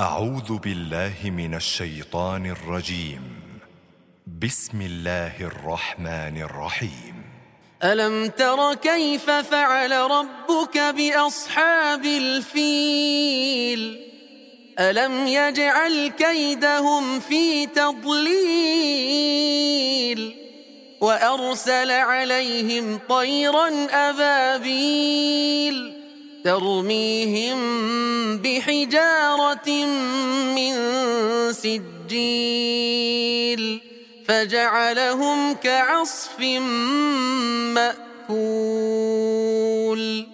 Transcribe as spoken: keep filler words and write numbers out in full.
أعوذ بالله من الشيطان الرجيم. بسم الله الرحمن الرحيم. ألم تر كيف فعل ربك بأصحاب الفيل؟ ألم يجعل كيدهم في تضليل وأرسل عليهم طيرا أبابيل ترميهم بحجارة من سجيل فجعلهم كعصف مأكول.